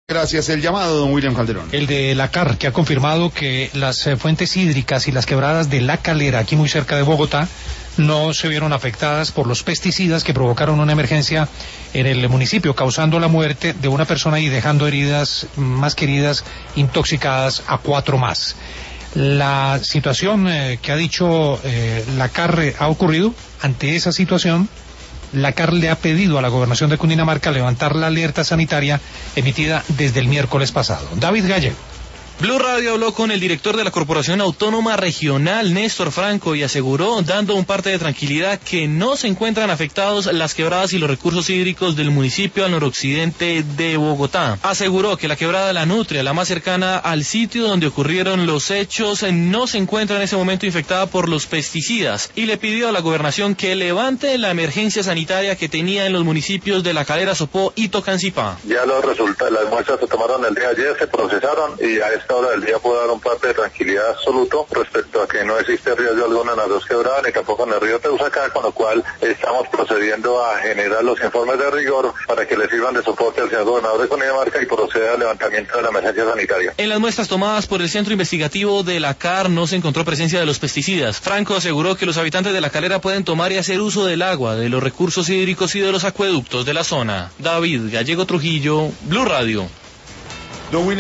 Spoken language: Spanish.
Gracias. El llamado, don William Calderón. El de la CAR, que ha confirmado que las fuentes hídricas y las quebradas de La Calera, aquí muy cerca de Bogotá, no se vieron afectadas por los pesticidas que provocaron una emergencia en el municipio, causando la muerte de una persona y dejando heridas más queridas, intoxicadas a 4 más. La situación que ha dicho la CAR ha ocurrido. Ante esa situación, la CAR le ha pedido a la gobernación de Cundinamarca levantar la alerta sanitaria emitida desde el miércoles pasado. David Gallego. Blue Radio habló con el director de la Corporación Autónoma Regional, Néstor Franco, y aseguró, dando un parte de tranquilidad, que no se encuentran afectados las quebradas y los recursos hídricos del municipio al noroccidente de Bogotá. Aseguró que la quebrada La Nutria, la más cercana al sitio donde ocurrieron los hechos, no se encuentra en ese momento infectada por los pesticidas, y le pidió a la gobernación que levante la emergencia sanitaria que tenía en los municipios de La Calera, Sopó y Tocancipá. Ya los resultados, las muestras se tomaron el día de ayer, se procesaron y a esta hora del día puedo dar un parte de tranquilidad absoluto respecto a que no existe riesgo alguno en las dos quebradas ni tampoco en el río Teusacá, con lo cual estamos procediendo a generar los informes de rigor para que le sirvan de soporte al señor gobernador de Cundinamarca y proceda al levantamiento de la emergencia sanitaria. En las muestras tomadas por el Centro Investigativo de la CAR no se encontró presencia de los pesticidas. Franco aseguró que los habitantes de La Calera pueden tomar y hacer uso del agua, de los recursos hídricos y de los acueductos de la zona. David Gallego Trujillo, Blue Radio.